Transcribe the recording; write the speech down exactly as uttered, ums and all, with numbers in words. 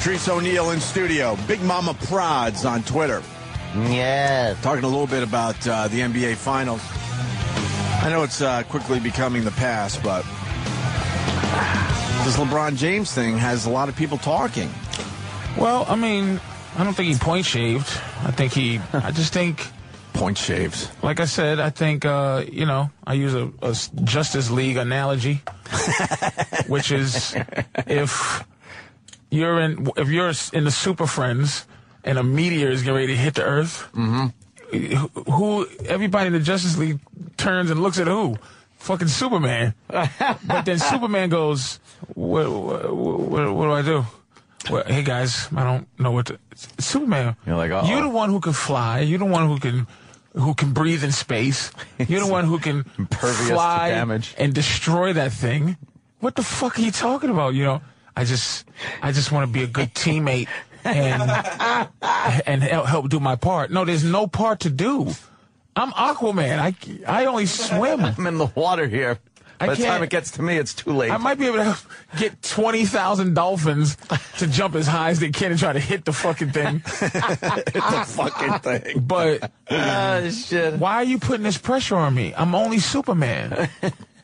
Patrice O'Neal in studio. Big Mama Prods on Twitter. Yeah. Talking a little bit about uh, the N B A Finals. I know it's uh, quickly becoming the past, but this LeBron James thing has a lot of people talking. Well, I mean, I don't think he point shaved. I think he, I just think. Point shaves. Like I said, I think, uh, you know, I use a, a Justice League analogy, which is if you're in, if you're in the Super Friends and a meteor is getting ready to hit the Earth, mm-hmm. who, everybody in the Justice League turns and looks at who? Fucking Superman. But then Superman goes, what, what, what, what do I do? Well, hey guys, I don't know what to, Superman. You're like, uh-oh. You're the one who can fly. You're the one who can, who can breathe in space. You're the one who can Impervious fly to damage and destroy that thing. What the fuck are you talking about? You know, I just, I just want to be a good teammate and and help, help do my part. No, there's no part to do. I'm Aquaman. I, I only swim. I'm in the water here. I By the can't- time it gets to me, it's too late. I might be able to get twenty thousand dolphins to jump as high as they can and try to hit the fucking thing. The fucking thing. But Ah, shit. why are you putting this pressure on me? I'm only Superman.